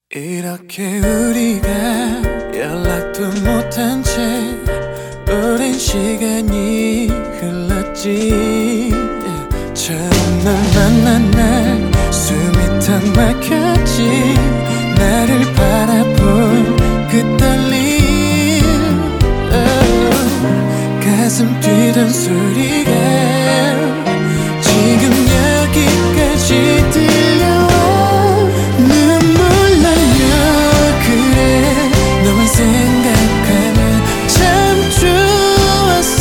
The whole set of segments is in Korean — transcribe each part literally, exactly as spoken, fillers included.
이렇게 우리가 연락도 못한 채 오랜 시간이 흘렀지. 처음 널 만난 날 숨이 턱 막혔지. 나를 바라본 그 떨림, oh, 가슴 뛰던 소리가 지금 여기까지 들려와. 눈물 날려 그래 너만 생각하면 참 좋았어.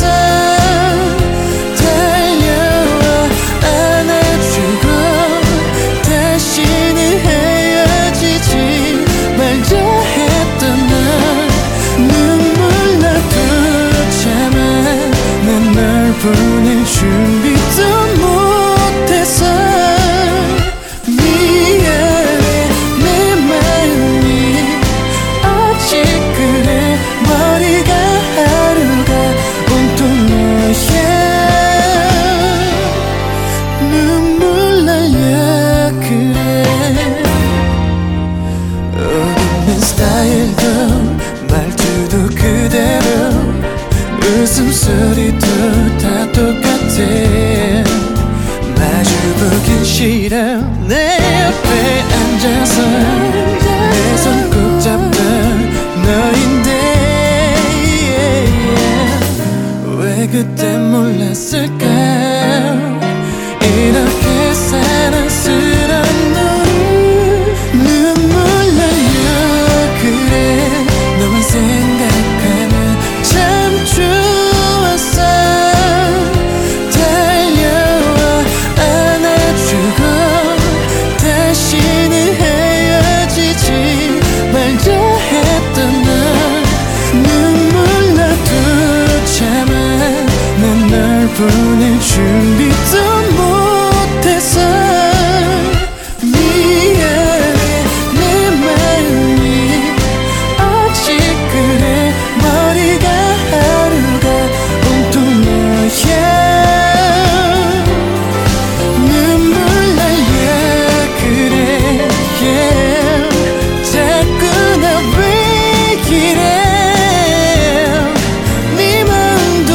달려와 안아주고 다시는 헤어지지 말자 했던 날. 눈물 나도 참아 난 널 보낼 준비도 못했어. 미안해 내 마음이 아직 그래. 머리가 하루가 온통 너야. 눈물 날려 그래. 옷 입는 스타일도 말투도 그대로 웃음소리도 다 똑같아. 마주보긴 싫어. 내 옆에 앉아서 내 손 꼭 잡던 너인데, 왜 그때 몰랐을까. 이렇게 사랑스러운 너를. 눈물 날려 그래 너만 생각하면 참 좋았어. 달려와 안아주고 다시는 헤어지지 말자 했던 날. 눈물 나도 참아 난 널 보낼 준비도 못했어. 미안해 내 마음이 아직 그래. 머리가 하루가 온통 너야. 눈물 날려 그래, yeah. 자꾸 나 왜 이래. 네 마음도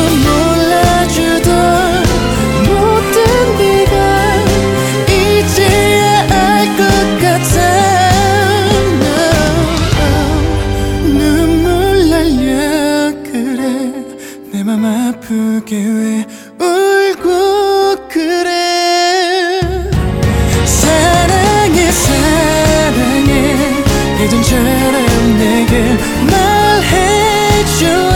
몰라주던 못된 네가 이제야 알 것 같아. 눈물 날려 그래 내 맘 아프게 왜 울고 그래. 사랑해 사랑해 예전처럼 내게 말해줘.